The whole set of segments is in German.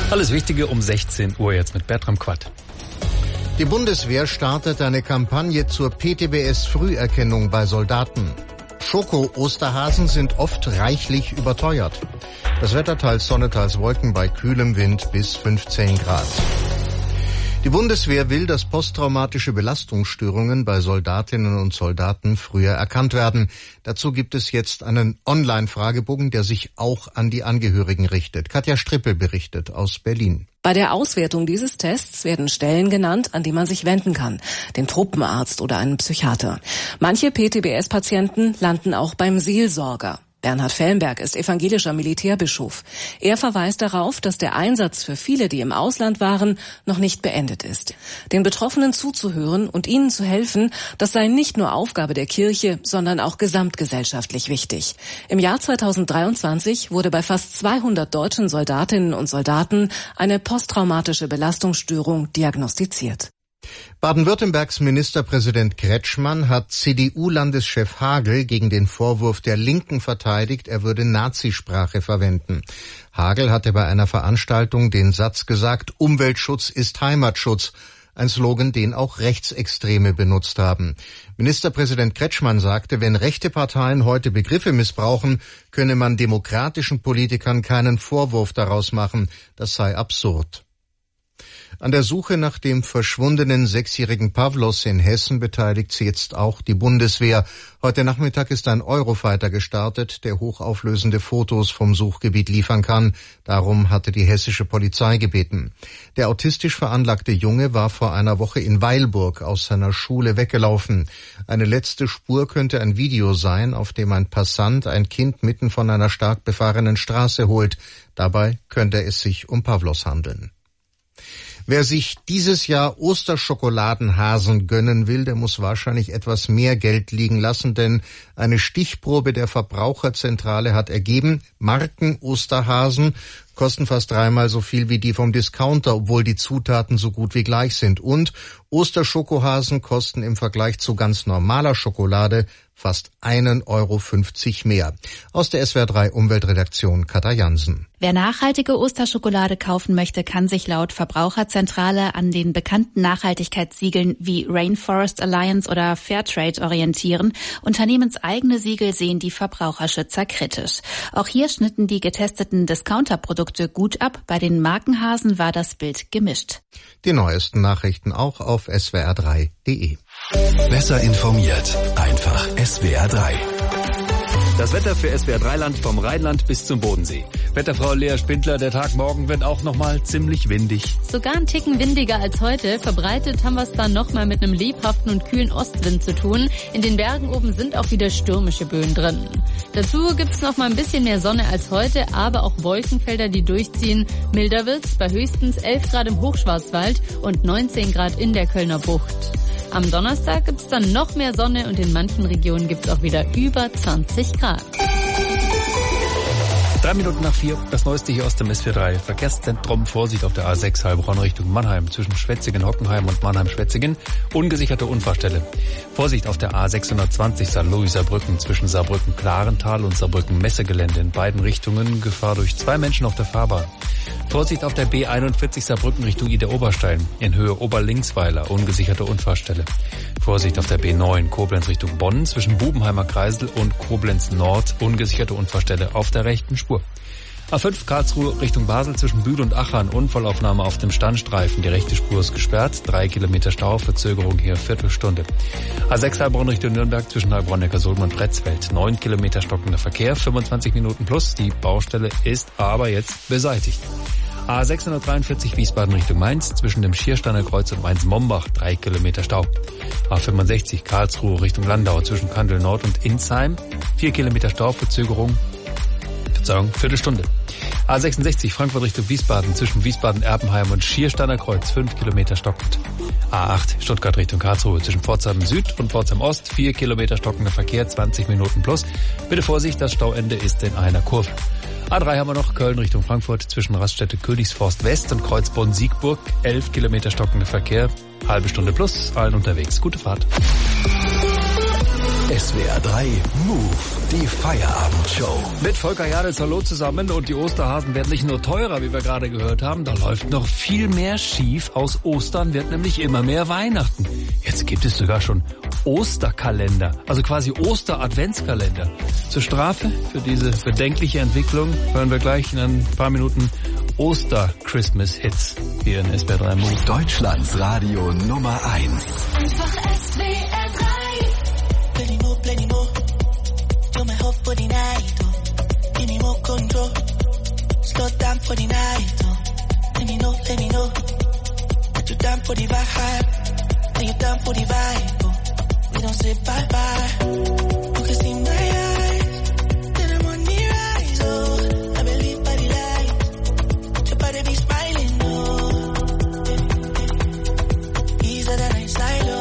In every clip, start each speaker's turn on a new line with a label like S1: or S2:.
S1: Alles Wichtige um 16 Uhr jetzt mit Bertram Quadt.
S2: Die Bundeswehr startet eine Kampagne zur PTBS-Früherkennung bei Soldaten. Schoko-Osterhasen sind oft reichlich überteuert. Das Wetter teils Sonne, teils Wolken bei kühlem Wind bis 15 Grad. Die Bundeswehr will, dass posttraumatische Belastungsstörungen bei Soldatinnen und Soldaten früher erkannt werden. Dazu gibt es jetzt einen Online-Fragebogen, der sich auch an die Angehörigen richtet. Katja Strippel berichtet aus Berlin.
S3: Bei der Auswertung dieses Tests werden Stellen genannt, an die man sich wenden kann. Den Truppenarzt oder einen Psychiater. Manche PTBS-Patienten landen auch beim Seelsorger. Bernhard Fellenberg ist evangelischer Militärbischof. Er verweist darauf, dass der Einsatz für viele, die im Ausland waren, noch nicht beendet ist. Den Betroffenen zuzuhören und ihnen zu helfen, das sei nicht nur Aufgabe der Kirche, sondern auch gesamtgesellschaftlich wichtig. Im Jahr 2023 wurde bei fast 200 deutschen Soldatinnen und Soldaten eine posttraumatische Belastungsstörung diagnostiziert.
S2: Baden-Württembergs Ministerpräsident Kretschmann hat CDU-Landeschef Hagel gegen den Vorwurf der Linken verteidigt, er würde Nazisprache verwenden. Hagel hatte bei einer Veranstaltung den Satz gesagt, Umweltschutz ist Heimatschutz, ein Slogan, den auch Rechtsextreme benutzt haben. Ministerpräsident Kretschmann sagte, wenn rechte Parteien heute Begriffe missbrauchen, könne man demokratischen Politikern keinen Vorwurf daraus machen, das sei absurd. An der Suche nach dem verschwundenen 6-jährigen Pavlos in Hessen beteiligt sich jetzt auch die Bundeswehr. Heute Nachmittag ist ein Eurofighter gestartet, der hochauflösende Fotos vom Suchgebiet liefern kann. Darum hatte die hessische Polizei gebeten. Der autistisch veranlagte Junge war vor einer Woche in Weilburg aus seiner Schule weggelaufen. Eine letzte Spur könnte ein Video sein, auf dem ein Passant ein Kind mitten von einer stark befahrenen Straße holt. Dabei könnte es sich um Pavlos handeln. Wer sich dieses Jahr Osterschokoladenhasen gönnen will, der muss wahrscheinlich etwas mehr Geld liegen lassen, denn eine Stichprobe der Verbraucherzentrale hat ergeben, Marken-Osterhasen kosten fast 3-mal so viel wie die vom Discounter, obwohl die Zutaten so gut wie gleich sind. Und Osterschokohasen kosten im Vergleich zu ganz normaler Schokolade fast 1,50 € mehr. Aus der SWR 3 Umweltredaktion Katja Jansen.
S4: Wer nachhaltige Osterschokolade kaufen möchte, kann sich laut Verbraucherzentrale an den bekannten Nachhaltigkeitssiegeln wie Rainforest Alliance oder Fairtrade orientieren. Unternehmenseigene Siegel sehen die Verbraucherschützer kritisch. Auch hier schnitten die getesteten Discounterprodukte gut ab. Bei den Markenhasen war das Bild gemischt.
S2: Die neuesten Nachrichten auch auf swr3.de.
S5: Besser informiert. Einfach SWR 3.
S1: Das Wetter für SWR 3-Land vom Rheinland bis zum Bodensee. Wetterfrau Lea Spindler, der Tag morgen wird auch nochmal ziemlich windig.
S6: Sogar ein Ticken windiger als heute. Verbreitet haben wir es dann nochmal mit einem lebhaften und kühlen Ostwind zu tun. In den Bergen oben sind auch wieder stürmische Böen drin. Dazu gibt's noch mal ein bisschen mehr Sonne als heute, aber auch Wolkenfelder, die durchziehen. Milder wird's bei höchstens 11 Grad im Hochschwarzwald und 19 Grad in der Kölner Bucht. Am Donnerstag gibt's dann noch mehr Sonne und in manchen Regionen gibt's auch wieder über 20 Grad.
S1: 3 Minuten nach 4, das Neueste hier aus dem SWR 3. Verkehrszentrum, Vorsicht auf der A6 Heilbronn Richtung Mannheim zwischen Schwetzingen-Hockenheim und Mannheim-Schwetzingen. Ungesicherte Unfallstelle. Vorsicht auf der A620 Saarlouis-Saarbrücken zwischen Saarbrücken-Klarental und Saarbrücken-Messegelände in beiden Richtungen. Gefahr durch 2 Menschen auf der Fahrbahn. Vorsicht auf der B41 Saarbrücken Richtung Idar-Oberstein in Höhe Oberlingsweiler. Ungesicherte Unfallstelle. Vorsicht auf der B9 Koblenz Richtung Bonn zwischen Bubenheimer Kreisel und Koblenz Nord. Ungesicherte Unfallstelle auf der rechten Spur. A5 Karlsruhe Richtung Basel zwischen Bühl und Achern. Unfallaufnahme auf dem Standstreifen. Die rechte Spur ist gesperrt. 3 Kilometer Stau. Verzögerung hier Viertelstunde. A6 Heilbronn Richtung Nürnberg zwischen Heilbronn, Neckarsulm und Pretzfeld. 9 Kilometer stockender Verkehr. 25 Minuten plus. Die Baustelle ist aber jetzt beseitigt. A643 Wiesbaden Richtung Mainz zwischen dem Schiersteiner Kreuz und Mainz-Mombach 3 Kilometer Stau. A65 Karlsruhe Richtung Landau zwischen Kandel Nord und Insheim 4 Kilometer Stau, Verzögerung, Viertelstunde. A66 Frankfurt Richtung Wiesbaden zwischen Wiesbaden-Erbenheim und Schiersteiner Kreuz 5 Kilometer stockend. A8 Stuttgart Richtung Karlsruhe zwischen Pforzheim Süd und Pforzheim Ost 4 Kilometer stockender Verkehr, 20 Minuten plus. Bitte Vorsicht, das Stauende ist in einer Kurve. A3 haben wir noch Köln Richtung Frankfurt zwischen Raststätte Königsforst West und Kreuzbonn-Siegburg 11 Kilometer stockender Verkehr, halbe Stunde plus, allen unterwegs. Gute Fahrt.
S5: SWR 3 Move, die Feierabendshow.
S1: Mit Volker Jadels, hallo zusammen. Und die Osterhasen werden nicht nur teurer, wie wir gerade gehört haben, da läuft noch viel mehr schief. Aus Ostern wird nämlich immer mehr Weihnachten. Jetzt gibt es sogar schon Osterkalender, also quasi Oster-Adventskalender. Zur Strafe für diese bedenkliche Entwicklung hören wir gleich in ein paar Minuten Oster-Christmas-Hits hier in SWR 3 Move.
S5: Deutschlands Radio Nummer 1.
S7: Einfach SWR 3. Plenty more. You're my hope for the night, oh. Give me more control. Slow down for the night, oh. Let me know. That you're down for the vibe. Are you down for the vibe, oh. We don't say bye-bye. You can see my eyes. Then I'm on the rise, oh. I believe by the light. Your body be smiling, oh. Easier than I silo.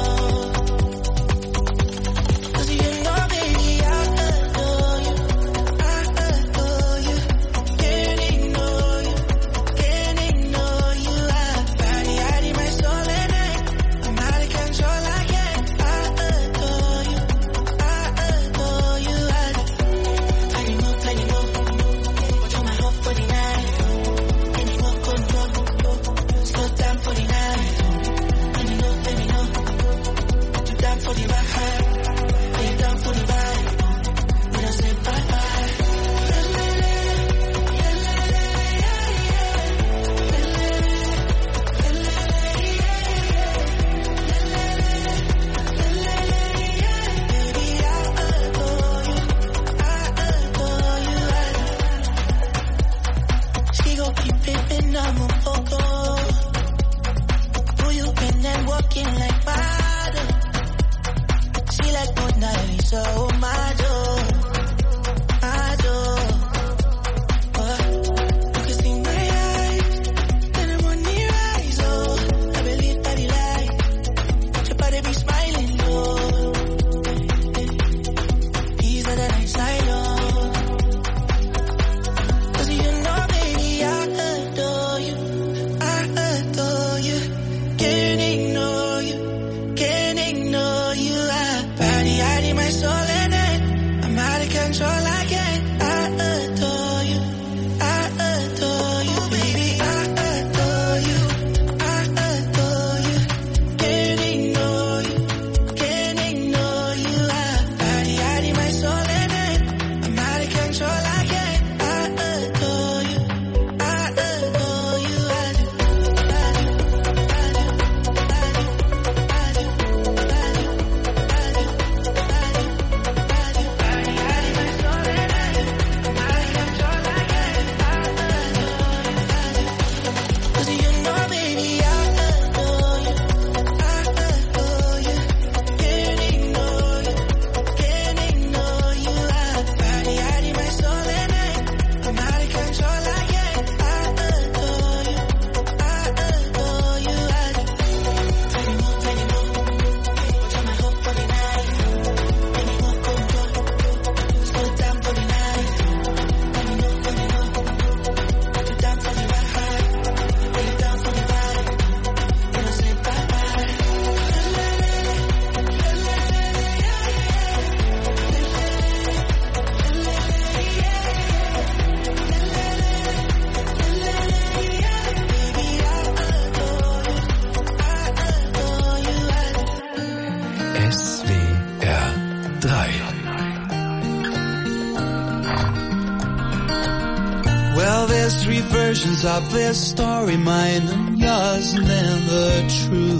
S8: Of this story, mine and yours, never true.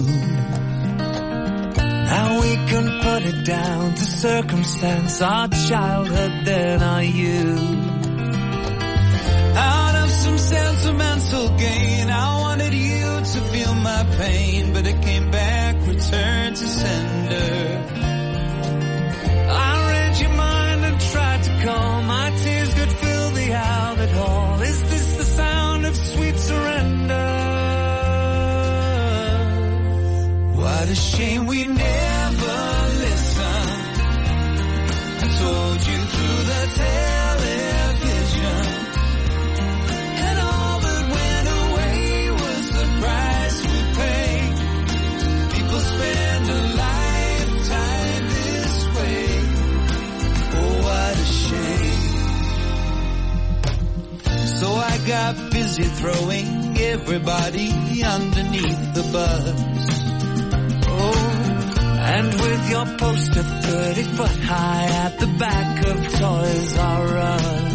S8: Now we can put it down to circumstance, our childhood, then our youth. Out of some sentimental gain, I wanted you to feel my pain, but it came back, returned to sender. I read your mind and tried to calm, my tears could fill the outlet hall. Is this the sound of sweet surrender? What a shame we never listened. I told you through the television, and all that went away was the price we paid. People spend a lifetime this way. busy throwing everybody underneath the bus. Oh, and with your poster 30 foot high at the back of Toys R Us.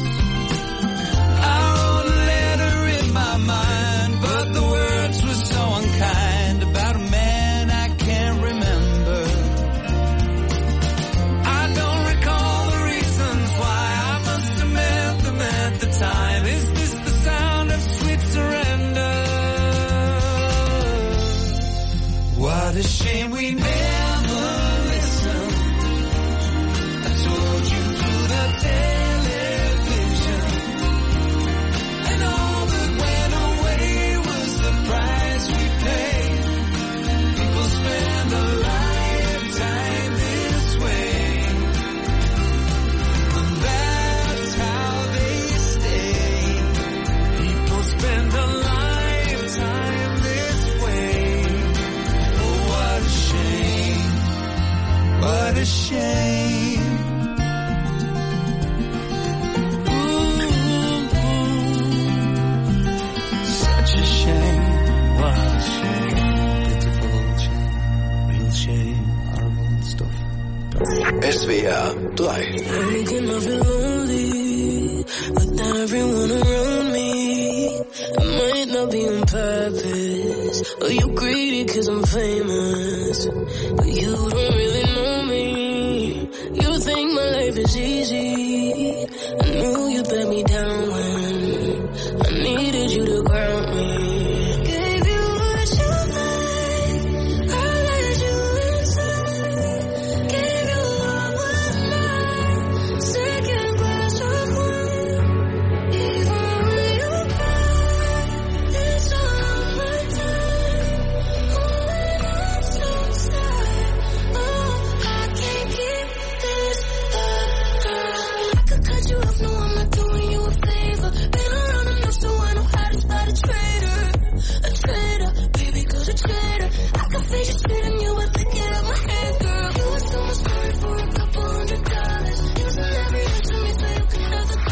S8: I wrote a letter in my mind, but the words were so unkind about a man I can't remember. I don't recall the reasons why I must have met them at the time. Is this the sound of sweet surrender? What a shame we never listened. I told you through the television, and all that went away was the price we paid. People spend a lifetime this way, and that's how they stay. People spend a lifetime this way. Oh, what a shame, what a shame. Such a shame, what a shame, pitiful shame, real shame, horrible stuff.
S5: SWR 3.
S7: Thinking I feel lonely without everyone around me. It might not be on purpose, or you greedy cause I'm famous, but you don't really know me. You think my life is easy. I knew you'd let me down when I needed you to ground me. Gave you what you like, I let you inside. Gave you all one night, second glass of wine. Even when you cry, it's all my time. Holding on so tight. Oh, I can't keep this up, girl. I could cut you off, no, I'm not doing you a favor. Been around enough so I know how to spot a traitor, baby, cause a traitor. I can face your shit and you would pick it up my hand, girl. You were so much money for a couple $100. Using every inch of me so you can have the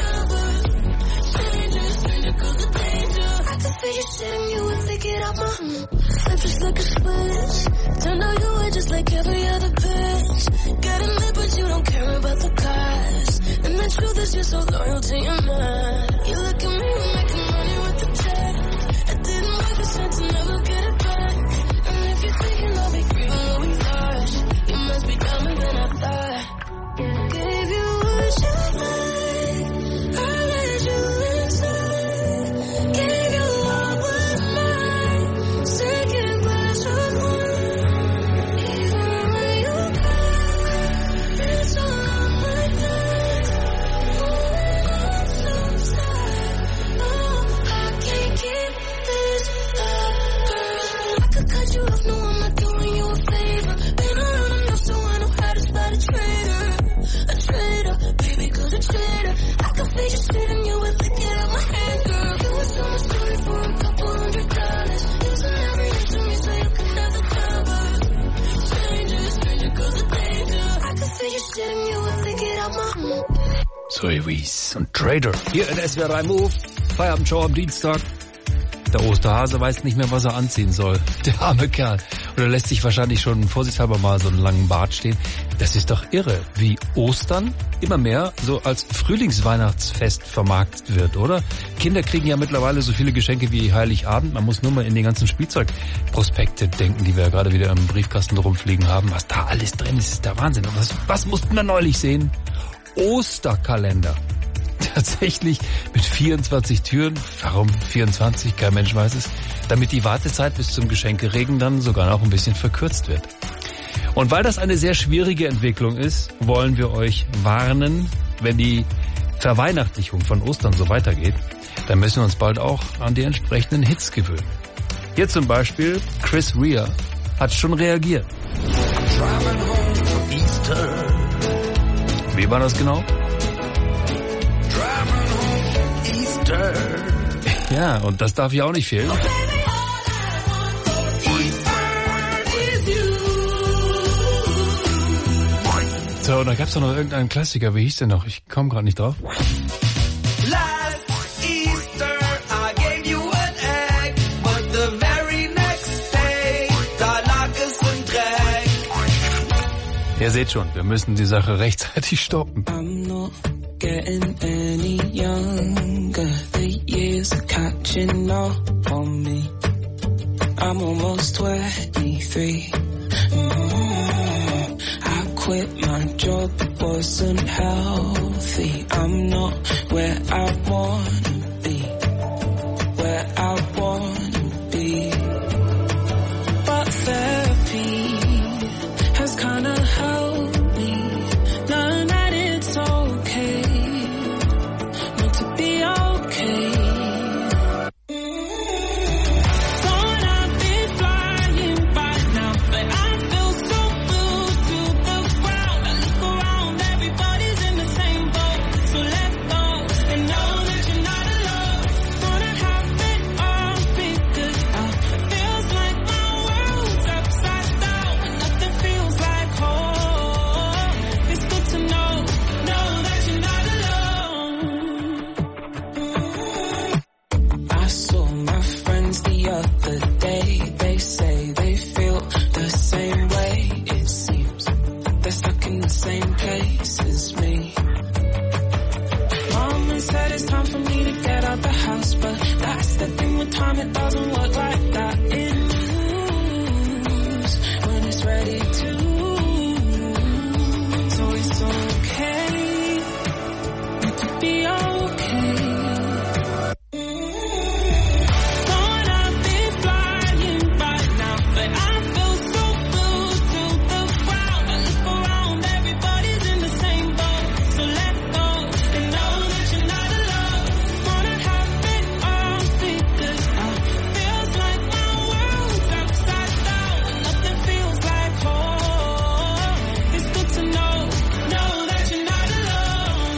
S7: cover. Stranger, cause of danger. I can face your shit and you would pick it up my flip just like a switch. Turned out you were just like every other bitch. Getting lit but you don't care about the cost. And the truth is you're so loyal to your man. You look at me, we're making money with the cheddar. It didn't work, it's meant to never get it back. And if you're thinking I'll be grieving when we lost, you must be dumber than I thought. Gave you what you like, I let you inside. Gave you all one night, second glass of wine. Even when you cry, it's all my time. Holding on so tight. Oh, I can't keep this up, girl. I could cut you off, no, I'm not doing you a favor. Been around enough so I know how to spot a traitor, baby, cause a traitor. I can face your shit and you would pick it up my hand, girl. You were so much money for a couple $100. Using every inch of me so you can have the cover. Stranger, cause of danger. I can face your shit and you would pick it up my
S1: Zoe Wees und Trader. Hier in SWR 3 Move. Feierabend-Show am Dienstag. Der Osterhase weiß nicht mehr, was er anziehen soll. Der arme Kerl. Oder lässt sich wahrscheinlich schon vorsichtshalber mal so einen langen Bart stehen. Das ist doch irre, wie Ostern immer mehr so als Frühlingsweihnachtsfest vermarktet wird, oder? Kinder kriegen ja mittlerweile so viele Geschenke wie Heiligabend. Man muss nur mal in die ganzen Spielzeugprospekte denken, die wir ja gerade wieder im Briefkasten rumfliegen haben. Was da alles drin ist, ist der Wahnsinn. Und was mussten wir neulich sehen? Osterkalender. Tatsächlich mit 24 Türen. Warum 24? Kein Mensch weiß es. Damit die Wartezeit bis zum Geschenkeregen dann sogar noch ein bisschen verkürzt wird. Und weil das eine sehr schwierige Entwicklung ist, wollen wir euch warnen, wenn die Verweihnachtlichung von Ostern so weitergeht, dann müssen wir uns bald auch an die entsprechenden Hits gewöhnen. Hier zum Beispiel Chris Rea hat schon reagiert. Wie war das genau? Ja, und das darf ja auch nicht fehlen. So, und da gab's doch noch irgendeinen Klassiker. Wie hieß der noch? Ich komme gerade nicht drauf.
S8: Last Easter I gave
S1: Ihr seht schon, wir müssen die Sache rechtzeitig stoppen.
S7: I'm not getting any younger. The years are catching up on me. I'm almost 23. I quit my job, it wasn't healthy. I'm not where I wanna be. Where I wanna be. But therapy has kinda helped me learn that it's okay not to be okay. Thought I'd be flying by now, but I feel so glued to the ground. I look around, everybody's in the same boat. So let go and know that you're not alone. Thought I'd have it all figured out. Feels like my world's upside down and nothing feels like home. It's good to know that you're not alone. I saw my friends the other day. They say they feel the same way. It seems they're stuck in the same place as me. Mama said it's time for me to get out the house, but that's the thing with time, it doesn't work like that. It moves when it's ready to. So it's okay not to be okay. Thought I'd be flying by now, but I feel so glued to the ground. I look around, everybody's in the same boat. So let go and know that you're not alone. Thought I'd have it all figured out. Feels like my world's upside down and nothing feels like home. It's good to know that you're not alone.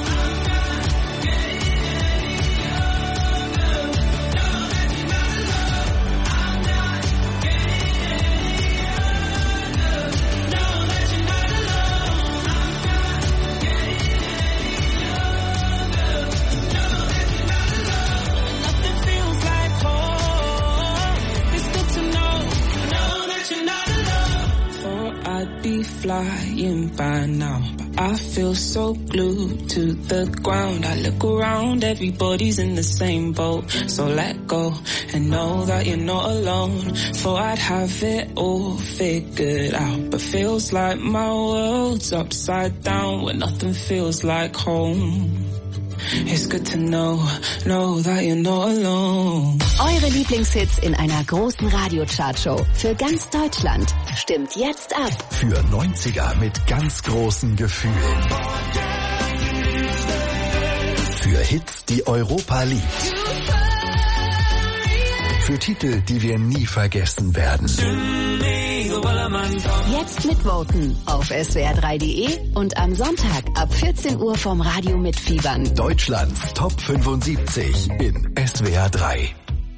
S7: Nothing feels like home. It's good to know that you're not alone. Thought I'd be flying by now, but I feel so glued to the ground. I look around, everybody's in the same boat. So let go and know that you're not alone. Thought I'd have it all figured out, but feels like my world's upside down when nothing feels like home. It's good to know that you're not alone.
S9: Eure Lieblingshits in einer großen Radiochart-Show für ganz Deutschland. Stimmt jetzt ab.
S5: Für 90er mit ganz großen Gefühlen. Für Hits, die Europa liebt. Für Titel, die wir nie vergessen werden.
S9: Jetzt mitvoten auf swr3.de und am Sonntag ab 14 Uhr vom Radio mitfiebern.
S5: Deutschlands Top 75 in SWR 3.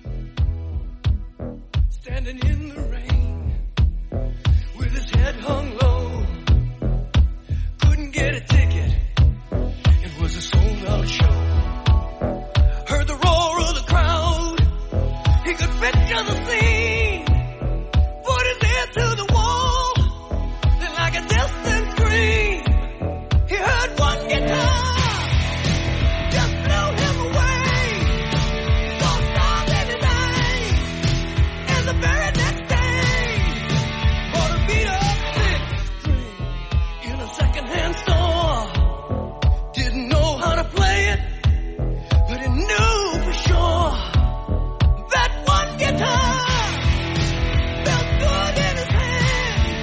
S8: Standing in the rain with his head hung low. Couldn't get a ticket. It was a sold-out show. Heard the roar of the crowd. He could picture the scene. Put his ear to the wall. Then like a distant scream, he heard one guitar. Just blew him away. So strong every night. And the very next day, bought a beat up six string in a secondhand store. Didn't know how to play it, but he knew for sure that one guitar felt good in his hand.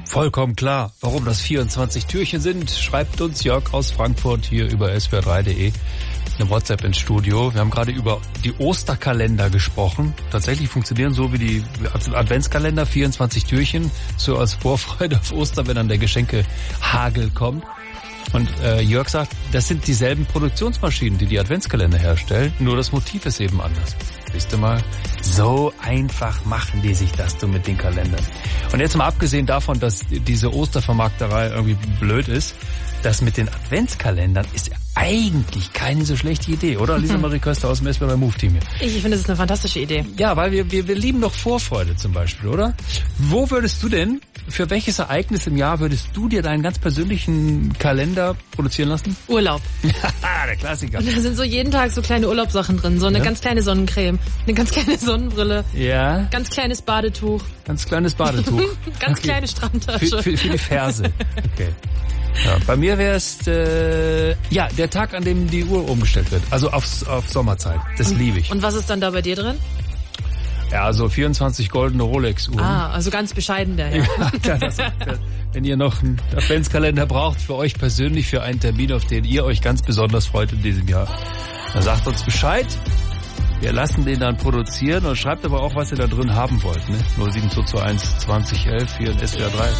S1: vollkommen klar, warum das 24 Türchen sind. Schreibt uns Jörg aus Frankfurt hier über swr3.de eine WhatsApp ins Studio. Wir haben gerade über die Osterkalender gesprochen. Tatsächlich funktionieren so wie die Adventskalender, 24 Türchen, so als Vorfreude auf Ostern, wenn dann der Geschenkehagel kommt. Und Jörg sagt, das sind dieselben Produktionsmaschinen, die Adventskalender herstellen, nur das Motiv ist eben anders. Wisst ihr mal, so einfach machen die sich das mit den Kalendern. Und jetzt mal abgesehen davon, dass diese Ostervermarkterei irgendwie blöd ist, das mit den Adventskalendern ist eigentlich keine so schlechte Idee, oder? Lisa Marie Köster aus dem SWR Move-Team hier.
S10: Ich finde, das ist eine fantastische Idee.
S1: Ja, weil wir lieben doch Vorfreude zum Beispiel, oder? Wo würdest du denn, für welches Ereignis im Jahr würdest du dir deinen ganz persönlichen Kalender produzieren lassen?
S10: Urlaub.
S1: Der Klassiker.
S10: Und da sind so jeden Tag so kleine Urlaubssachen drin. So eine ganz kleine Sonnencreme, eine ganz kleine Sonnenbrille.
S1: Ja.
S10: Ganz kleines Badetuch.
S1: Ganz kleines Badetuch.
S10: Ganz kleine Strandtasche.
S1: Für die Ferse. Okay. Ja, bei mir wäre es der Tag, an dem die Uhr umgestellt wird. Also auf Sommerzeit. Das liebe ich.
S10: Und was ist dann da bei dir drin?
S1: Ja, also 24 goldene Rolex-Uhren.
S10: Also ganz bescheiden daher.
S1: Wenn ihr noch einen Adventskalender braucht für euch persönlich, für einen Termin, auf den ihr euch ganz besonders freut in diesem Jahr, dann sagt uns Bescheid. Wir lassen den dann produzieren und schreibt aber auch, was ihr da drin haben wollt. Ne? 07221 2011 hier in SWR 3.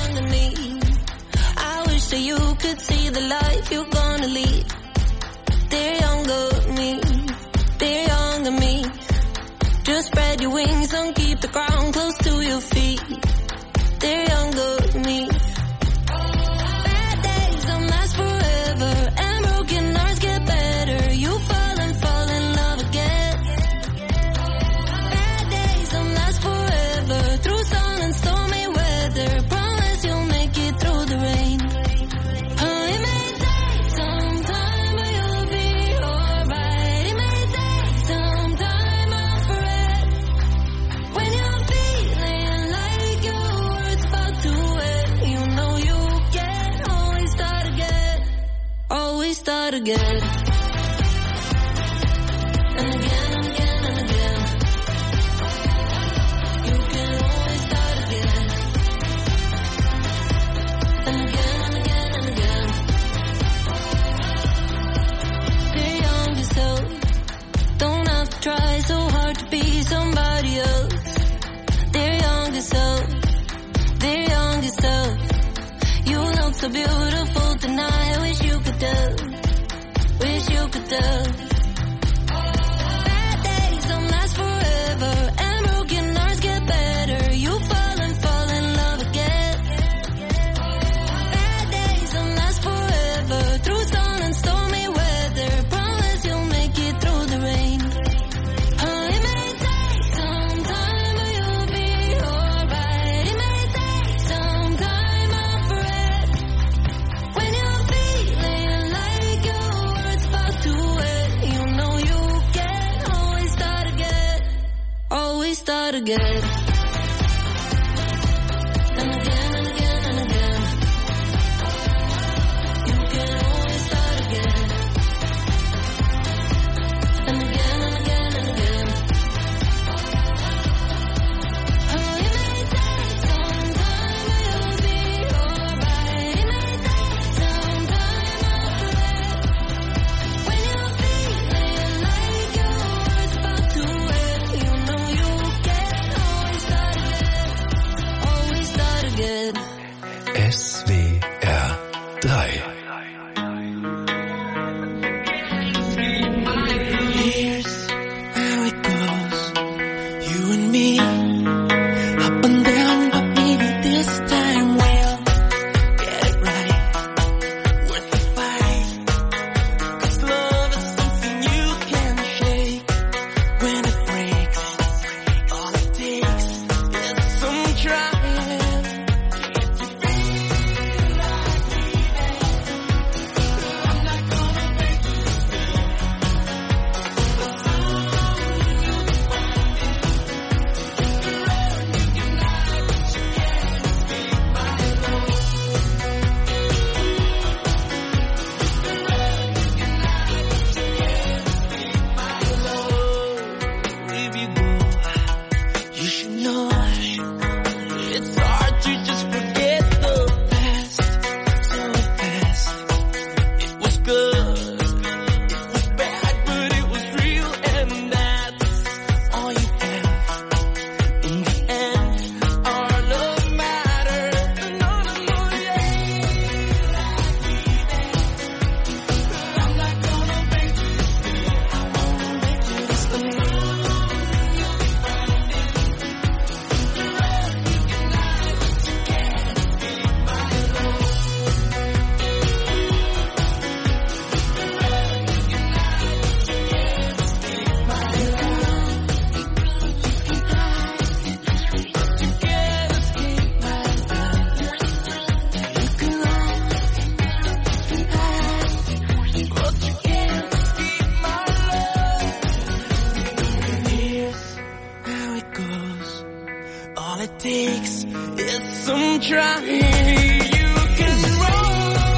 S7: So you could see the life you're gonna lead. Dear younger me, dear younger me. Just spread your wings and keep the ground close to your feet. Dear younger me. Bad days don't last forever, and broken hearts get better. You fall in love again. Bad days don't last forever, through sun and stormy weather. Promise you'll make it through the rain. Start again. And again, and again, and again. You can always start again. And again, and again, and again. Dear younger self, don't have to try so hard to be somebody else. Dear younger self, dear younger self. You look so beautiful tonight, I wish you could tell. Wish you could tell. Bad days don't last forever, and broken hearts get better. You fall in love again. Bad days don't last forever, through sun and stormy weather. Promise you'll make it through the rain. It may take some time, but you'll be alright. It may take some time, I'm forever. When you're feeling like you know you can always start again. Always start again. And again, and again, and again. You can always start again. And again, and again, and again. Oh, it may take some time, but you'll be alright. It may take some time, I'm forever. When you're feeling like your world's about to end, you know you can always takes is some trying. You can roll.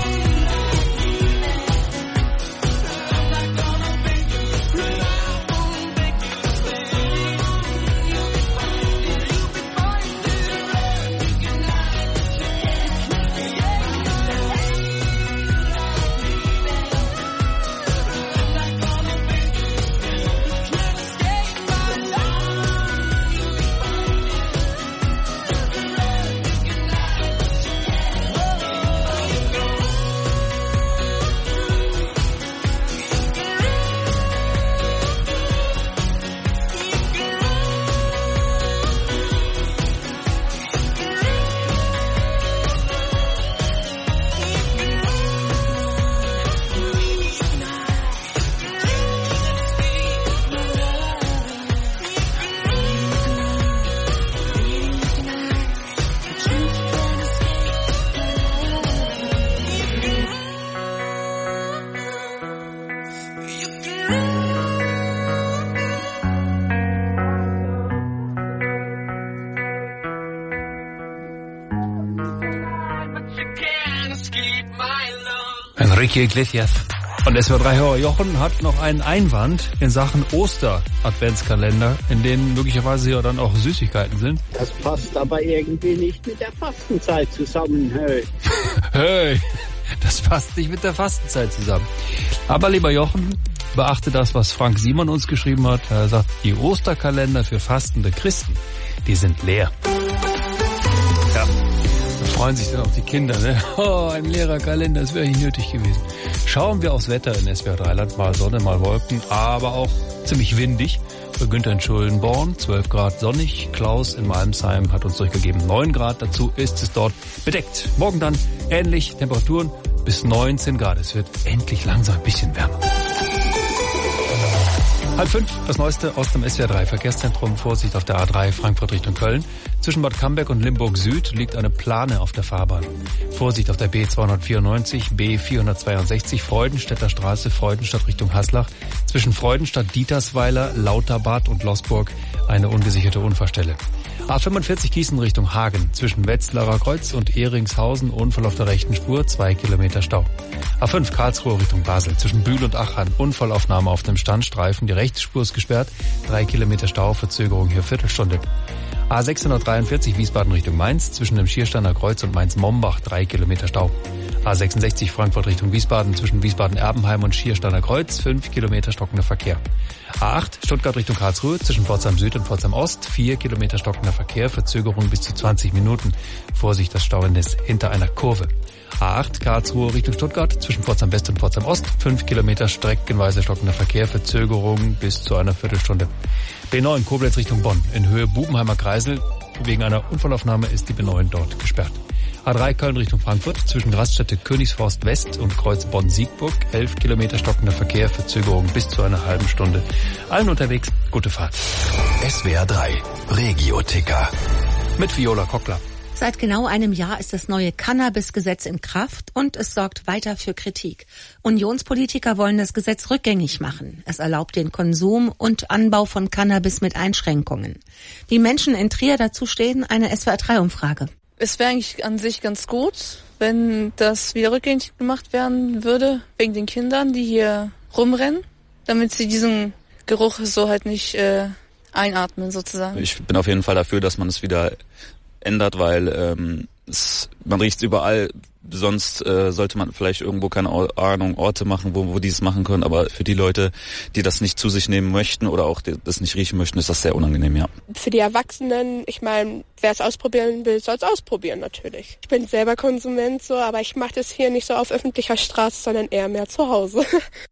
S1: Enrique Iglesias. Und SWR3-Hörer Jochen hat noch einen Einwand in Sachen Oster-Adventskalender, in denen möglicherweise ja dann auch Süßigkeiten sind.
S11: Das passt aber irgendwie nicht mit der Fastenzeit zusammen, hey.
S1: Hey, das passt nicht mit der Fastenzeit zusammen. Aber lieber Jochen, beachte das, was Frank Simon uns geschrieben hat. Er sagt, die Osterkalender für fastende Christen, die sind leer. Ja. Da freuen sich dann auch die Kinder, ne? Oh, ein leerer Kalender, das wäre nicht nötig gewesen. Schauen wir aufs Wetter in SWR3-Land. Mal Sonne, mal Wolken, aber auch ziemlich windig. Bei Günther in Schulenborn 12 Grad sonnig. Klaus in Malmsheim hat uns durchgegeben 9 Grad. Dazu ist es dort bedeckt. Morgen dann ähnlich, Temperaturen bis 19 Grad. Es wird endlich langsam ein bisschen wärmer. 4:30, das Neueste aus dem SWR3-Verkehrszentrum. Vorsicht auf der A3 Frankfurt Richtung Köln. Zwischen Bad Camberg und Limburg Süd liegt eine Plane auf der Fahrbahn. Vorsicht auf der B294, B462 Freudenstädter Straße, Freudenstadt Richtung Haslach. Zwischen Freudenstadt, Dietersweiler, Lauterbad und Losburg eine ungesicherte Unfallstelle. A45 Gießen Richtung Hagen. Zwischen Wetzlarer Kreuz und Ehringshausen Unfall auf der rechten Spur, 2 Kilometer Stau. A5 Karlsruhe Richtung Basel. Zwischen Bühl und Achern Unfallaufnahme auf dem Standstreifen. Die rechte Spur ist gesperrt, 3 Kilometer Stau, Verzögerung hier Viertelstunde. A643 Wiesbaden Richtung Mainz. Zwischen dem Schiersteiner Kreuz und Mainz-Mombach 3 Kilometer Stau. A66 Frankfurt Richtung Wiesbaden. Zwischen Wiesbaden-Erbenheim und Schiersteiner Kreuz 5 Kilometer stockender Verkehr. A8 Stuttgart Richtung Karlsruhe. Zwischen Pforzheim Süd und Pforzheim Ost 4 Kilometer stockender Verkehr. Verzögerung bis zu 20 Minuten. Vorsicht, das Stauhindernis hinter einer Kurve. A8 Karlsruhe Richtung Stuttgart. Zwischen Pforzheim West und Pforzheim Ost 5 Kilometer streckenweise stockender Verkehr. Verzögerung bis zu einer Viertelstunde. B9 Koblenz Richtung Bonn. In Höhe Bubenheimer Kreisel. Wegen einer Unfallaufnahme ist die B9 dort gesperrt. A3 Köln Richtung Frankfurt. Zwischen Raststätte Königsforst West und Kreuz Bonn-Siegburg 11 Kilometer stockender Verkehr. Verzögerung bis zu einer halben Stunde. Allen unterwegs, gute Fahrt.
S5: SWR3 Regio-Ticker
S1: mit Viola Kockler.
S12: Seit genau einem Jahr ist das neue Cannabis-Gesetz in Kraft und es sorgt weiter für Kritik. Unionspolitiker wollen das Gesetz rückgängig machen. Es erlaubt den Konsum und Anbau von Cannabis mit Einschränkungen. Wie Menschen in Trier dazu stehen, eine SWR3-Umfrage.
S13: Es wäre eigentlich an sich ganz gut, wenn das wieder rückgängig gemacht werden würde, wegen den Kindern, die hier rumrennen, damit sie diesen Geruch so halt nicht einatmen sozusagen.
S14: Ich bin auf jeden Fall dafür, dass man es wieder ändert, weil man riecht es überall. Sonst sollte man vielleicht irgendwo, keine Ahnung, Orte machen, wo die es machen können. Aber für die Leute, die das nicht zu sich nehmen möchten oder auch das nicht riechen möchten, ist das sehr unangenehm, ja.
S15: Für die Erwachsenen, ich meine, wer es ausprobieren will, soll es ausprobieren natürlich. Ich bin selber Konsument so, aber ich mache das hier nicht so auf öffentlicher Straße, sondern eher mehr zu Hause.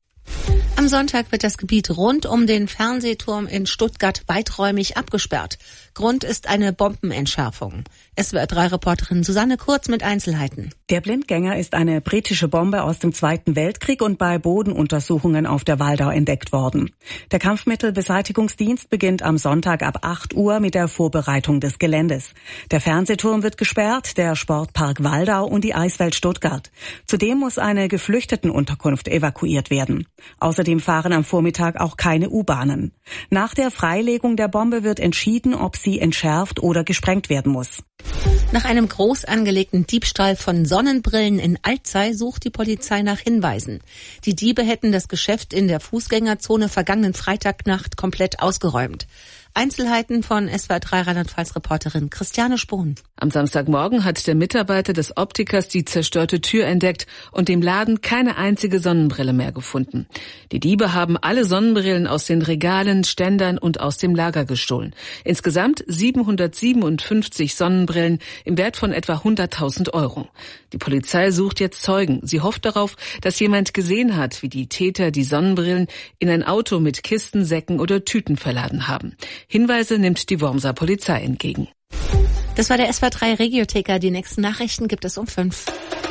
S12: Am Sonntag wird das Gebiet rund um den Fernsehturm in Stuttgart weiträumig abgesperrt. Grund ist eine Bombenentschärfung. SWR3-Reporterin Susanne Kurz mit Einzelheiten.
S16: Der Blindgänger ist eine britische Bombe aus dem Zweiten Weltkrieg und bei Bodenuntersuchungen auf der Waldau entdeckt worden. Der Kampfmittelbeseitigungsdienst beginnt am Sonntag ab 8 Uhr mit der Vorbereitung des Geländes. Der Fernsehturm wird gesperrt, der Sportpark Waldau und die Eiswelt Stuttgart. Zudem muss eine Geflüchtetenunterkunft evakuiert werden. Außerdem fahren am Vormittag auch keine U-Bahnen. Nach der Freilegung der Bombe wird entschieden, ob sie entschärft oder gesprengt werden muss.
S12: Nach einem groß angelegten Diebstahl von Sonnenbrillen in Alzey sucht die Polizei nach Hinweisen. Die Diebe hätten das Geschäft in der Fußgängerzone vergangenen Freitagnacht komplett ausgeräumt. Einzelheiten von SWR3 Rheinland-Pfalz-Reporterin Christiane Spohn.
S17: Am Samstagmorgen hat der Mitarbeiter des Optikers die zerstörte Tür entdeckt und im Laden keine einzige Sonnenbrille mehr gefunden. Die Diebe haben alle Sonnenbrillen aus den Regalen, Ständern und aus dem Lager gestohlen. Insgesamt 757 Sonnenbrillen im Wert von etwa 100.000 Euro. Die Polizei sucht jetzt Zeugen. Sie hofft darauf, dass jemand gesehen hat, wie die Täter die Sonnenbrillen in ein Auto mit Kisten, Säcken oder Tüten verladen haben. Hinweise nimmt die Wormser Polizei entgegen.
S12: Das war der SWR3 Regiotheka. Die nächsten Nachrichten gibt es um 5.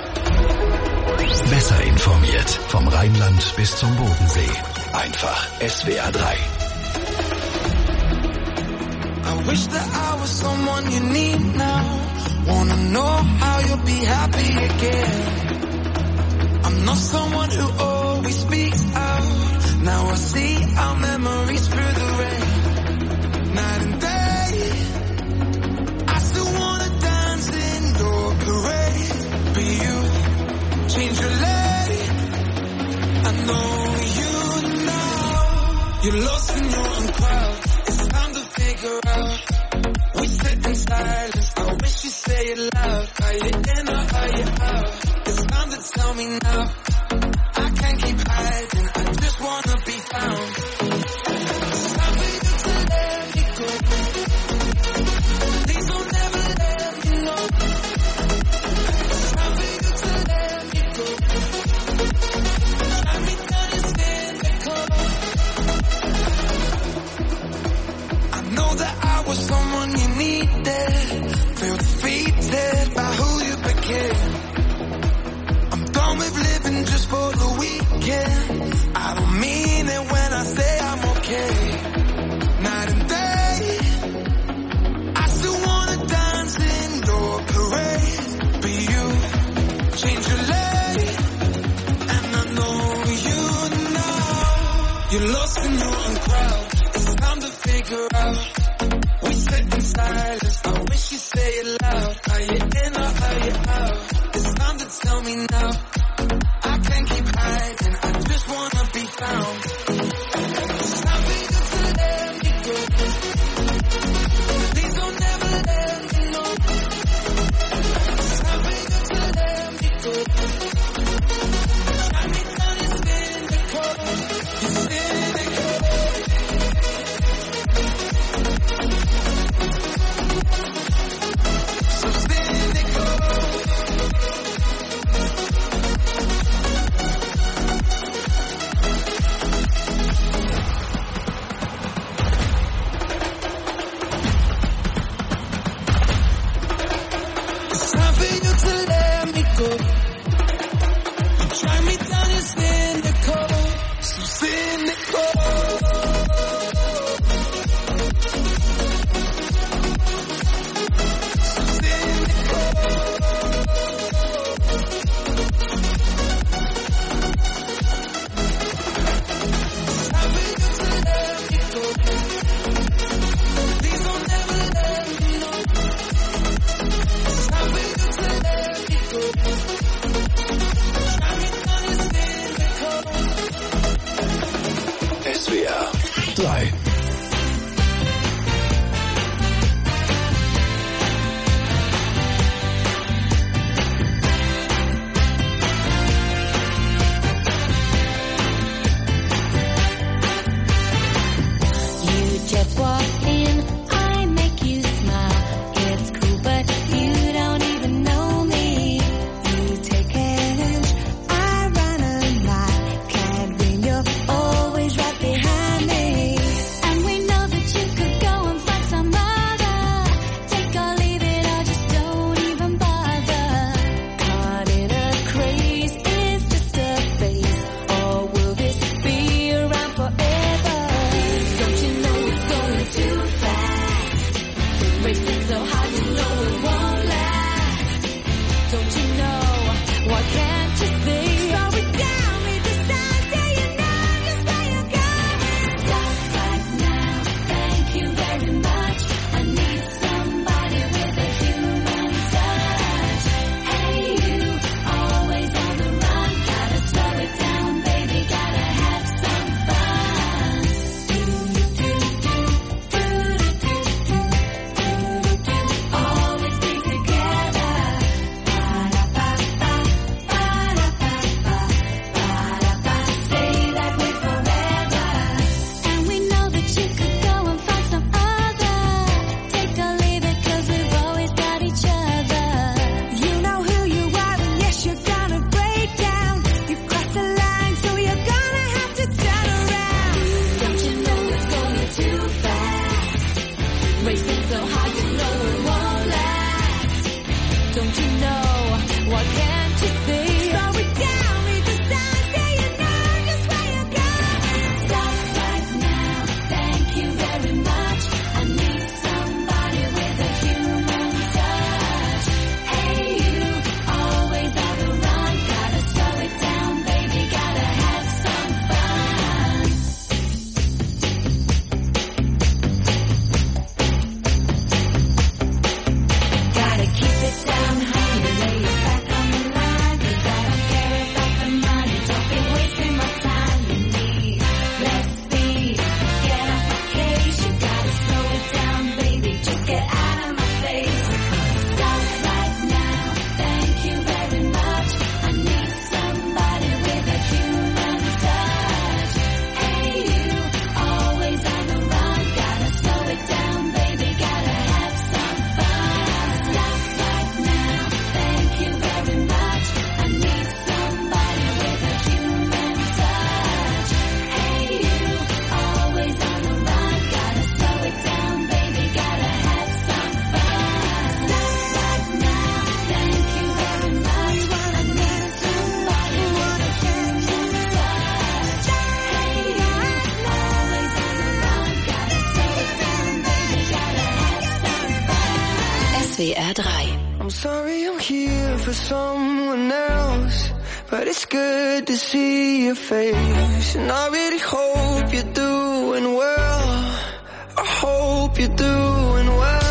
S5: Besser informiert vom Rheinland bis zum Bodensee. Einfach SWR3.
S8: I wish that I was someone you need now. Wanna know how you'll be happy again. I'm not someone who always speaks out. Now I see our memories through the rain. Night and day, I still wanna dance in your parade. But you change your lane. I know you now. You're lost in your own crowd. It's time to figure out. We sit in silence. I wish you say it loud. Are you in or are you out? It's time to tell me now. I can't keep hiding. I just wanna be found. It's time for you to let me go. Please don't ever let me know. It's time for you to let me go. Try me down and stand the cold. I know that I was someone you needed. Feel defeated by who you became. I'm done with living just for the weekend. I don't mean it when I say I'm okay. Night and day, I still wanna dance in your parade. But you change your lane, and I know you now. You're lost in your own crowd. It's time to figure out. We sit in silence. I wish you say it loud. Are you in or are you out? It's time to tell me now. I can't keep hiding. I just wanna be found. It's time for you to let me go. Please don't ever let me know. It's time for you to let me go. Try me down and spin the cold. You spin the cold. So spin the cold. It's time for you to let me go. You try me down and spin the cold. So spin the cold. So spin the cold. It's time for you to let me go. Please don't ever let me know. It's time for you to let me go. Try me down and spin the cold.
S5: SWR 3.
S7: You just walk in, I make you smile. It's cool, but you don't even know me. You take advantage, I run a mile. Can't win, you're always right behind me. And we know that you could go and find some other. Take or leave it, or just don't even bother. Caught in a craze, is just a phase, or will this be around forever? Don't you know it's going to
S9: SWR 3.
S7: I'm sorry I'm here for someone else, but it's good to see your face. And I really hope you're doing well. I hope you're doing well.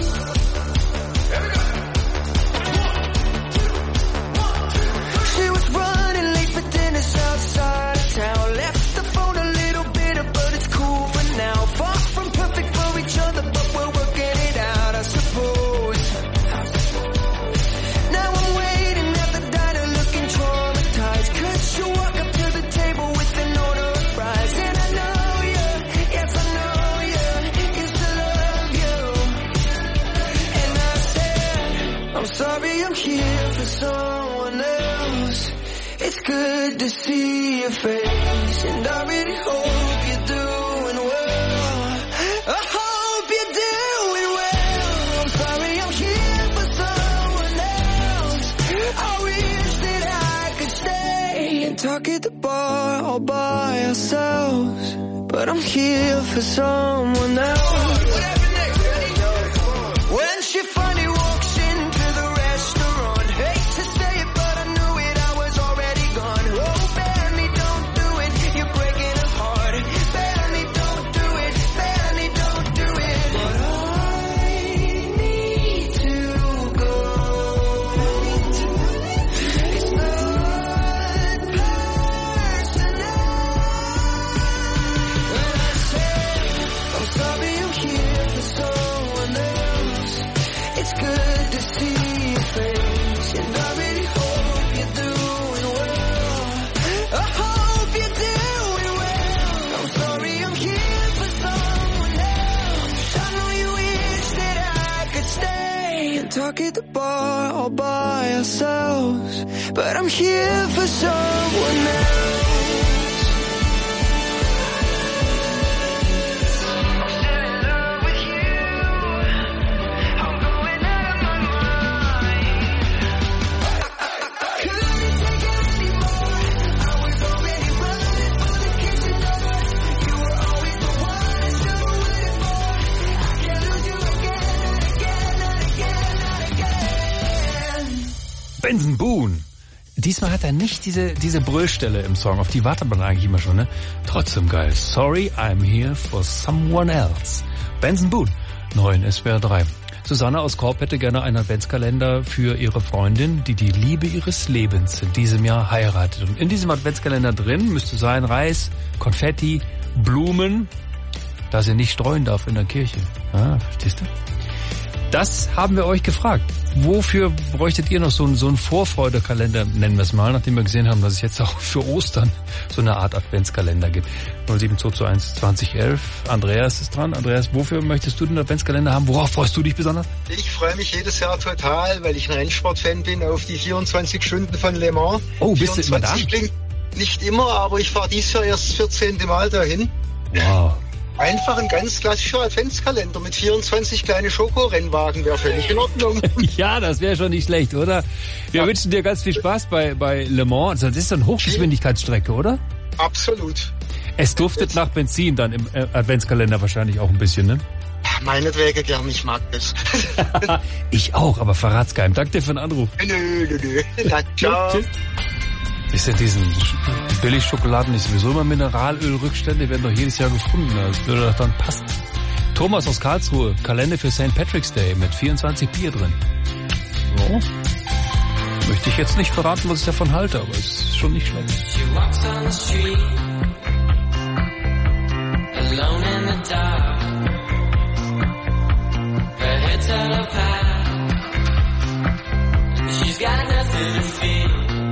S7: She was running late for dinner outside of town. Left the phone a little bitter, but it's cool for now. Far from perfect for each other, but we're working it out, I suppose. Now I'm waiting at the diner looking traumatized, 'cause you walk up to the table with an order of fries. And I know you, yes I know you, used to love you. And I said, I'm sorry I'm here for someone else. It's good to see your face, and I really hope you're doing well. I hope you're doing well. I'm sorry I'm here for someone else. I wish that I could stay and talk at the bar all by ourselves, but I'm here for someone else. When she finally walks into the restaurant, hate to say it, but I knew it, I was already gone. Oh, Benny, don't do it, you're breaking her heart. Benny, don't do it, Benny, don't do it. But I need to go. It's not personal. And I said, I'm sorry I'm here for someone else. It's good to see your face, and I really hope you're doing well. I hope you're doing well. I'm sorry I'm here for someone else. I know you wish that I could stay and talk at the bar all by ourselves, but I'm here for someone else.
S1: Benson Boone. Diesmal hat er nicht diese Brüllstelle im Song, auf die wartet man eigentlich immer schon, ne? Trotzdem geil. Sorry, I'm here for someone else. Benson Boone, neu in SWR 3. Susanne aus Korb hätte gerne einen Adventskalender für ihre Freundin, die die Liebe ihres Lebens in diesem Jahr heiratet. Und in diesem Adventskalender drin müsste sein Reis, Konfetti, Blumen, da sie nicht streuen darf in der Kirche. Ah, verstehst du? Das haben wir euch gefragt. Wofür bräuchtet ihr noch so einen Vorfreudekalender, nennen wir es mal, nachdem wir gesehen haben, dass es jetzt auch für Ostern so eine Art Adventskalender gibt. 07221 2011. Andreas ist dran. Andreas, wofür möchtest du den Adventskalender haben? Worauf freust du dich besonders?
S18: Ich freue mich jedes Jahr total, weil ich ein Rennsportfan bin, auf die 24 Stunden von Le Mans.
S1: Oh, bist du immer da?
S18: Klingt nicht immer, aber ich fahre dieses Jahr erst das 14. Mal dahin.
S1: Wow.
S18: Einfach ein ganz klassischer Adventskalender mit 24 kleine Schokorennwagen wäre völlig in Ordnung.
S1: Ja, das wäre schon nicht schlecht, oder? Wir wünschen dir ganz viel Spaß bei Le Mans. Das ist so eine Hochgeschwindigkeitsstrecke, oder?
S18: Absolut.
S1: Es duftet nach Benzin dann im Adventskalender wahrscheinlich auch ein bisschen, ne?
S18: Meinetwegen gern, ich mag das.
S1: Ich auch, aber verrat's keinem. Danke dir für den Anruf.
S18: Nö. Ciao.
S1: Tschüss. Ist ja die Billigschokoladen nicht sowieso immer Mineralölrückstände, werden doch jedes Jahr gefunden. Das würde doch dann passen. Thomas aus Karlsruhe, Kalender für St. Patrick's Day mit 24 Bier drin. So. Möchte ich jetzt nicht verraten, was ich davon halte, aber es ist schon nicht schlecht.
S19: She walks on the street, alone in the dark. Her head's out of high. She's got nothing to fear.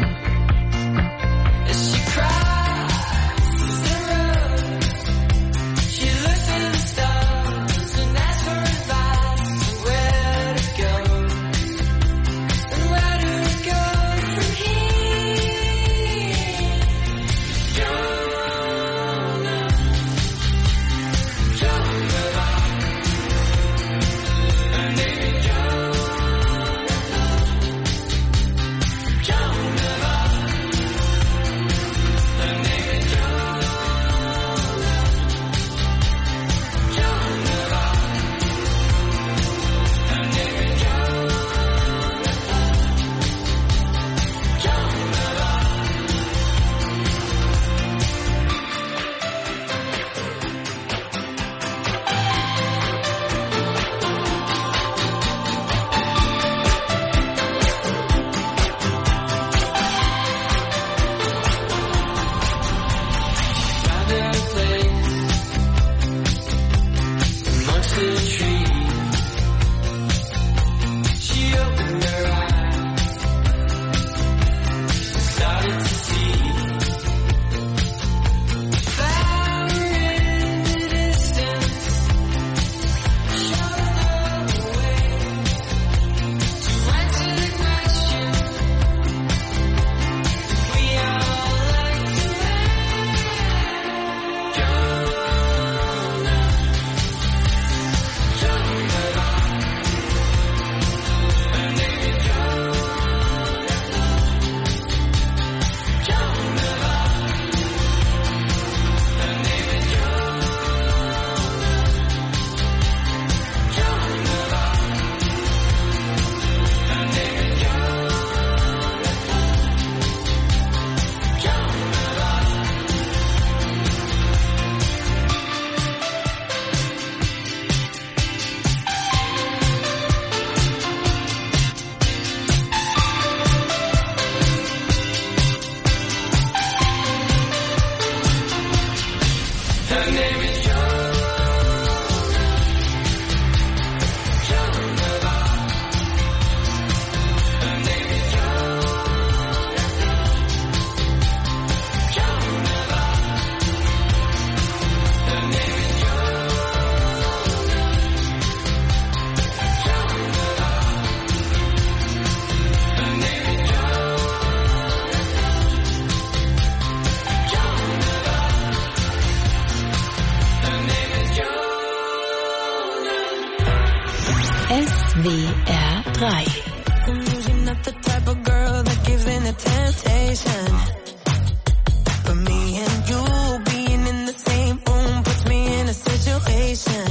S19: As she cries as the rose, she looks at the stars and asks for advice on where to go. And where do we go from here? Don't know. the tree. She opened her eyes, started to see. Fire in the distance, showed her the way to answer the question we all like to ask. Her name is
S9: SWR 3.
S19: You're not the type of girl that gives in to temptation. But me and you being in the same room puts me in a situation.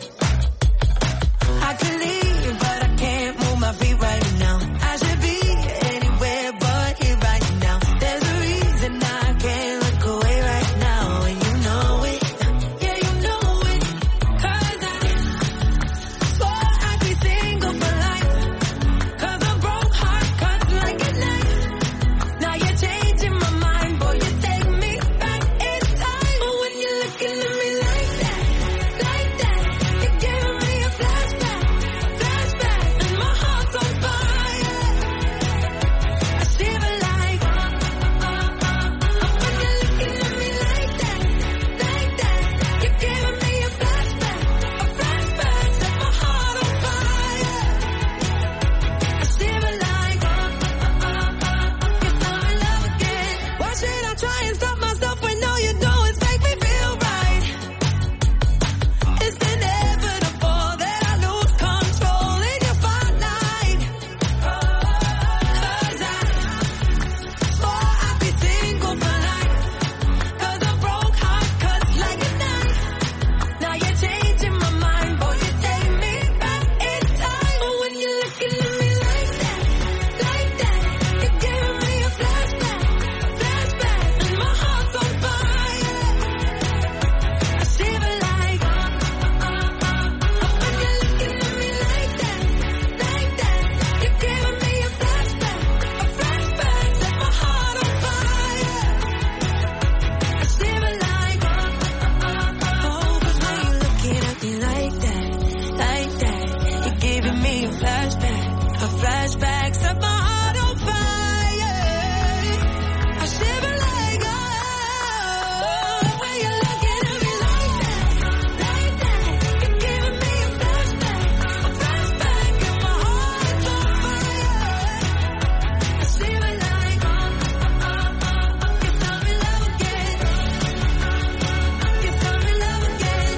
S19: I could leave, but I can't move my feet right now. I should be anywhere but here right now. There's a reason I can't look away right now, and you know it. Yeah, you know it. 'Cause I swore I'd be single for life. 'Cause a broke heart cuts like a knife. Now you're changing my mind, boy, you take me back in time. But when you're looking at me like that, you're giving me a flashback, and my heart's on fire. I shiver like, when you're looking at me like that, you're giving me a flashback, set my heart on fire. I shiver like, if I'm in love again. Why should I try and stop myself when all you do is make me feel right? It's inevitable that I lose control in your spotlight. 'Cause I swore I'd be single for life. 'Cause a broke heart cuts like a knife. Now you're changing my mind, boy, you take me back in time. But when you're looking at me like that, you're giving me a flashback, and my heart's on fire. I shiver like, when you're looking at me like that, you're giving me a flashback, set my heart on fire. I shiver like, 'cause when you're looking at me like that, you're giving me a flashback, set my heart on fire. I shiver like, when you're looking at me like that, you're giving me a flashback, and my heart is on fire. I shiver like, if I'm in love again, if I'm in love again,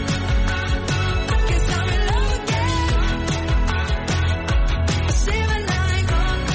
S19: if I'm in love again. I shiver like,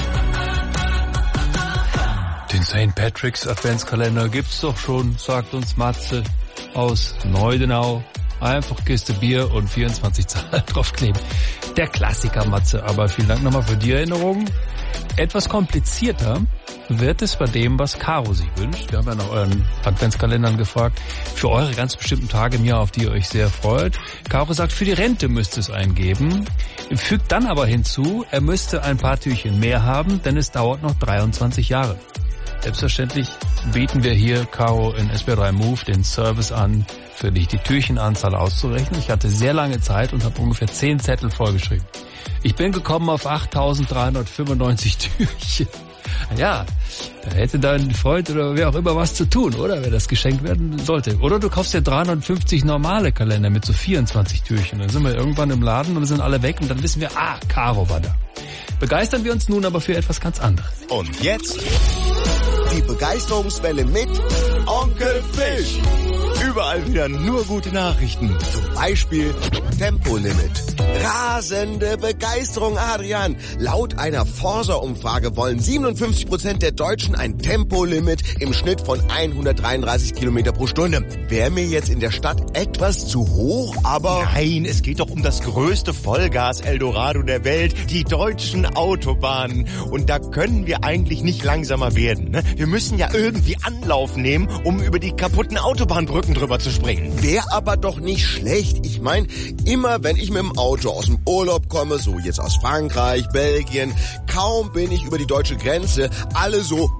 S1: Den St. Patrick's Adventskalender gibt's doch schon, sagt uns Matze aus Neudenau. Einfach Kiste Bier und 24 Zahlen draufkleben. Der Klassiker, Matze, aber vielen Dank nochmal für die Erinnerung. Etwas komplizierter wird es bei dem, was Caro sich wünscht. Wir haben ja nach euren Adventskalendern gefragt, für eure ganz bestimmten Tage im Jahr, auf die ihr euch sehr freut. Caro sagt, für die Rente müsste es einen geben, fügt dann aber hinzu, er müsste ein paar Türchen mehr haben, denn es dauert noch 23 Jahre. Selbstverständlich bieten wir hier, Caro, in SWR3 Move den Service an, für dich die Türchenanzahl auszurechnen. Ich hatte sehr lange Zeit und habe ungefähr 10 Zettel vollgeschrieben. Ich bin gekommen auf 8.395 Türchen. Ja, da hätte dein Freund oder wer auch immer was zu tun, oder? Wer das geschenkt werden sollte. Oder du kaufst dir 350 normale Kalender mit so 24 Türchen. Dann sind wir irgendwann im Laden und sind alle weg und dann wissen wir, Caro war da. Begeistern wir uns nun aber für etwas ganz anderes.
S20: Und jetzt die Begeisterungswelle mit Onkel Fisch. Überall wieder nur gute Nachrichten. Zum Beispiel Tempolimit. Rasende Begeisterung, Adrian. Laut einer Forsa-Umfrage wollen 57% der Deutschen ein Tempolimit im Schnitt von 133 Kilometer pro Stunde. Wäre mir jetzt in der Stadt etwas zu hoch, aber...
S21: Nein, es geht doch um das größte Vollgas-Eldorado der Welt, die deutschen Autobahnen. Und da können wir eigentlich nicht langsamer werden. Ne? Wir müssen ja irgendwie Anlauf nehmen, um über die kaputten Autobahnbrücken drüber zu springen.
S20: Wäre aber doch nicht schlecht. Ich meine, immer wenn ich mit dem Auto aus dem Urlaub komme, so jetzt aus Frankreich, Belgien, kaum bin ich über die deutsche Grenze, alle so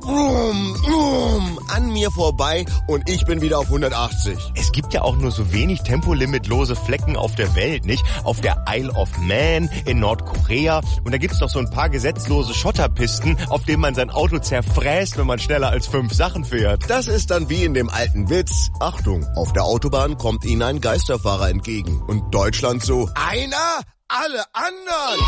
S20: an mir vorbei und ich bin wieder auf 180.
S21: Es gibt ja auch nur so wenig tempolimitlose Flecken auf der Welt, nicht? Auf der Isle of Man in Nordkorea und da gibt's doch so ein paar gesetzlose Schotterpisten, auf denen man sein Auto zerfräst, wenn man schneller als 5 Sachen fährt.
S20: Das ist dann wie in dem alten Witz. Achtung, auf der Autobahn kommt Ihnen ein Geisterfahrer entgegen. Und Deutschland so, einer, alle anderen.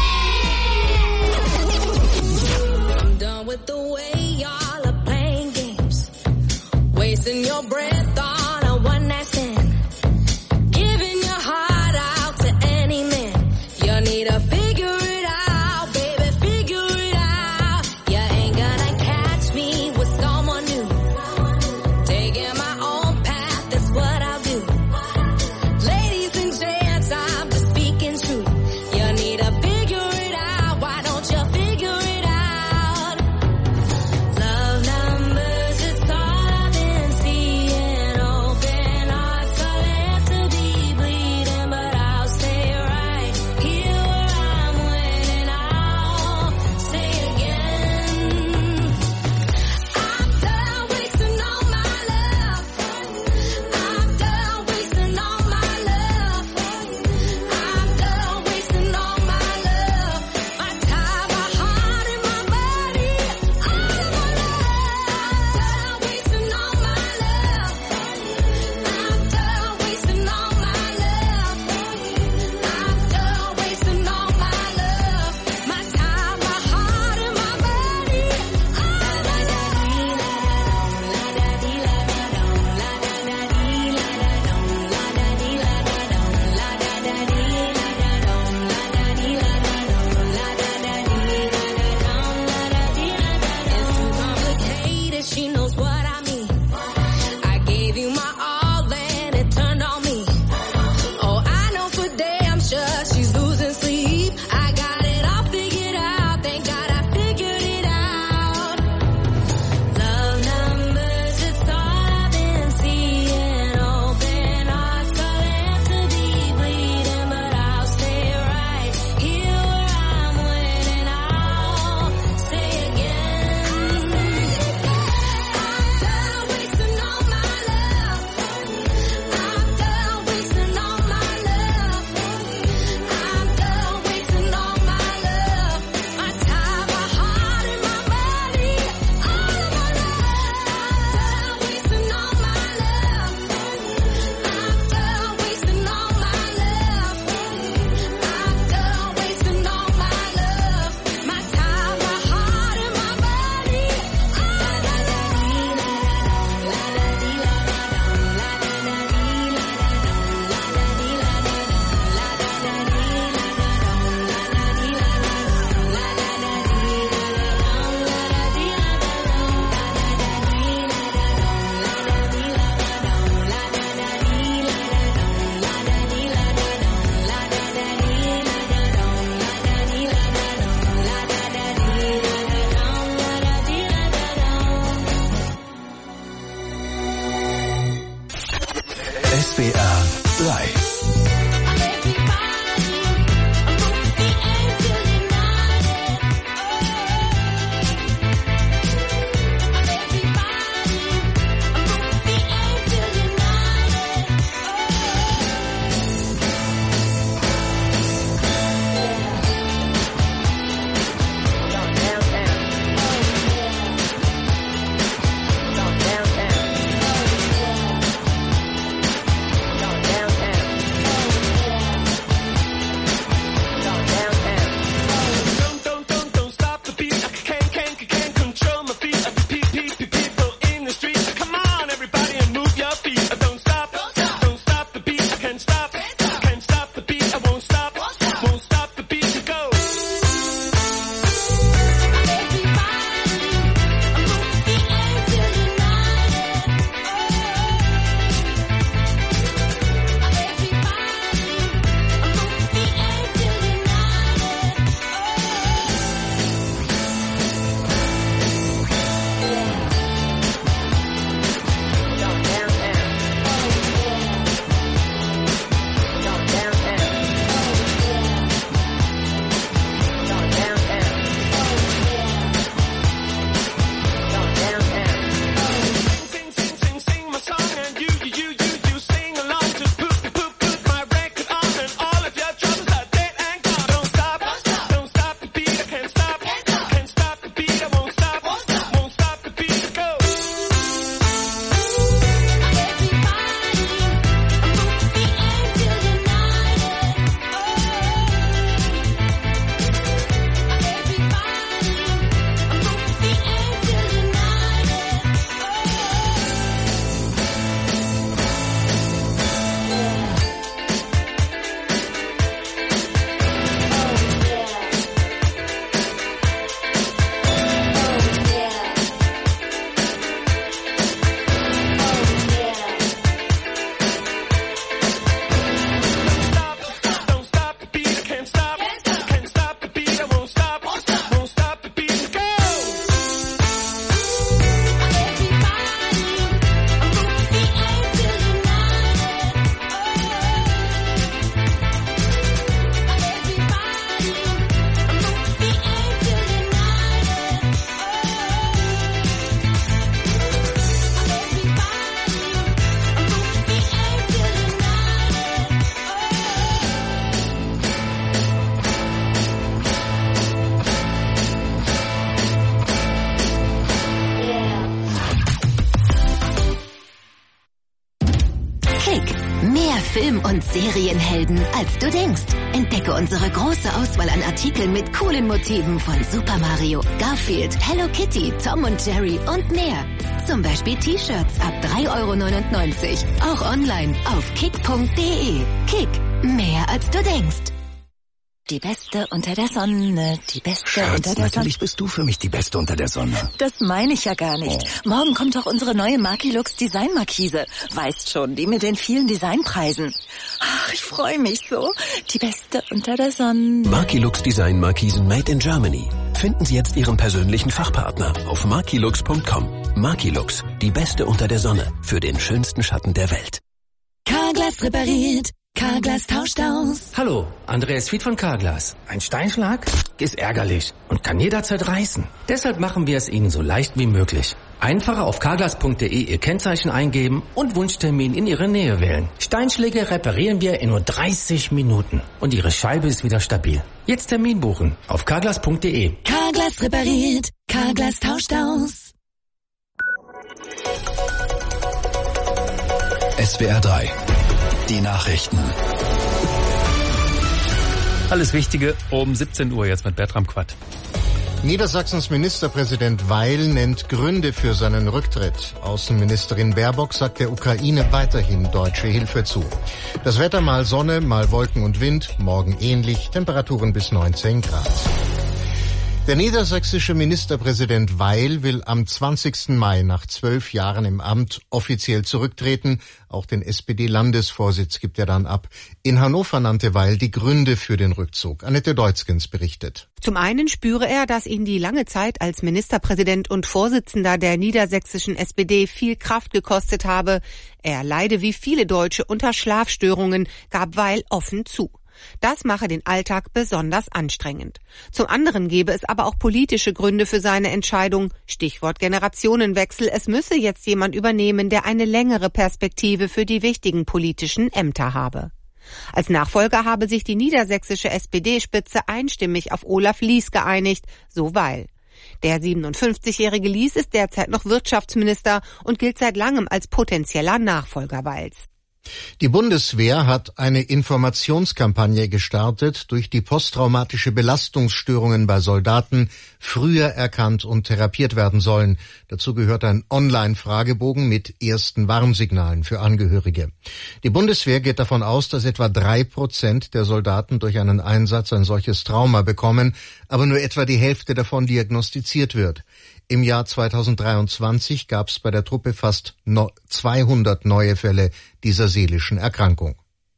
S19: I'm done with the way y'all are playing games. Wasting your breath on a one-night stand. Giving your heart out to any man. You need to figure it out, baby, figure it out. You ain't gonna catch me with someone new. Taking my own path, that's what I'll do. Ladies and gents, I'm just speaking true. You need to figure it out, why don't you figure it out? Love numbers, it's all I've been seeing.
S3: Film- und Serienhelden, als du denkst. Entdecke unsere große Auswahl an Artikeln mit coolen Motiven von Super Mario, Garfield, Hello Kitty, Tom und Jerry und mehr. Zum Beispiel T-Shirts ab 3,99 €. Auch online auf kick.de. Kick, mehr als du denkst. Die Beste unter der Sonne, die Beste
S5: Schatz,
S3: unter der Sonne.
S5: natürlich bist du für mich die Beste unter der Sonne.
S3: Das meine ich ja gar nicht. Morgen kommt doch unsere neue Markilux Designmarkise. Weißt schon, die mit den vielen Designpreisen. Ach, ich freue mich so. Die Beste unter der Sonne.
S5: Markilux Design Markisen made in Germany. Finden Sie jetzt Ihren persönlichen Fachpartner auf markilux.com. Markilux, die Beste unter der Sonne für den schönsten Schatten der Welt.
S3: Carglass repariert. Carglass tauscht aus.
S22: Hallo, Andreas Fied von Carglass. Ein Steinschlag ist ärgerlich und kann jederzeit reißen. Deshalb machen wir es Ihnen so leicht wie möglich. Einfach auf carglass.de Ihr Kennzeichen eingeben und Wunschtermin in Ihre Nähe wählen. Steinschläge reparieren wir in nur 30 Minuten und Ihre Scheibe ist wieder stabil. Jetzt Termin buchen auf carglass.de.
S3: Carglass repariert. Carglass tauscht aus.
S5: SWR 3. Die Nachrichten.
S1: Alles Wichtige um 17 Uhr jetzt mit Bertram Quatt.
S2: Niedersachsens Ministerpräsident Weil nennt Gründe für seinen Rücktritt. Außenministerin Baerbock sagt der Ukraine weiterhin deutsche Hilfe zu. Das Wetter mal Sonne, mal Wolken und Wind, morgen ähnlich, Temperaturen bis 19 Grad. Der niedersächsische Ministerpräsident Weil will am 20. Mai nach 12 Jahren im Amt offiziell zurücktreten. Auch den SPD-Landesvorsitz gibt er dann ab. In Hannover nannte Weil die Gründe für den Rückzug. Annette Deutzgens berichtet.
S12: Zum einen spüre er, dass ihn die lange Zeit als Ministerpräsident und Vorsitzender der niedersächsischen SPD viel Kraft gekostet habe. Er leide wie viele Deutsche unter Schlafstörungen, gab Weil offen zu. Das mache den Alltag besonders anstrengend. Zum anderen gebe es aber auch politische Gründe für seine Entscheidung. Stichwort Generationenwechsel. Es müsse jetzt jemand übernehmen, der eine längere Perspektive für die wichtigen politischen Ämter habe. Als Nachfolger habe sich die niedersächsische SPD-Spitze einstimmig auf Olaf Lies geeinigt, so Weil. Der 57-jährige Lies ist derzeit noch Wirtschaftsminister und gilt seit langem als potenzieller Nachfolger Weils.
S2: Die Bundeswehr hat eine Informationskampagne gestartet, durch die posttraumatische Belastungsstörungen bei Soldaten früher erkannt und therapiert werden sollen. Dazu gehört ein Online-Fragebogen mit ersten Warnsignalen für Angehörige. Die Bundeswehr geht davon aus, dass etwa 3% der Soldaten durch einen Einsatz ein solches Trauma bekommen, aber nur etwa die Hälfte davon diagnostiziert wird. Im Jahr 2023 gab es bei der Truppe fast 200 neue Fälle dieser seelischen Erkrankung.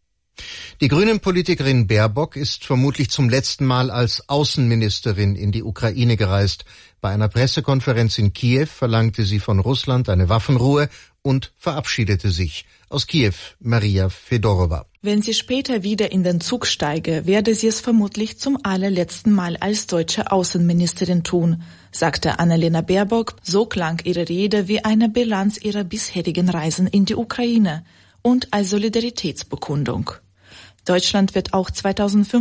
S2: Die Grünen-Politikerin Baerbock ist vermutlich zum letzten Mal als Außenministerin in die Ukraine gereist. Bei einer Pressekonferenz in Kiew verlangte sie von Russland eine Waffenruhe und verabschiedete sich. Aus Kiew, Maria Fedorova.
S23: Wenn sie später wieder in den Zug steige, werde sie es vermutlich zum allerletzten Mal als deutsche Außenministerin tun, sagte Annalena Baerbock. So klang ihre Rede wie eine Bilanz ihrer bisherigen Reisen in die Ukraine und als Solidaritätsbekundung. Deutschland wird auch 2005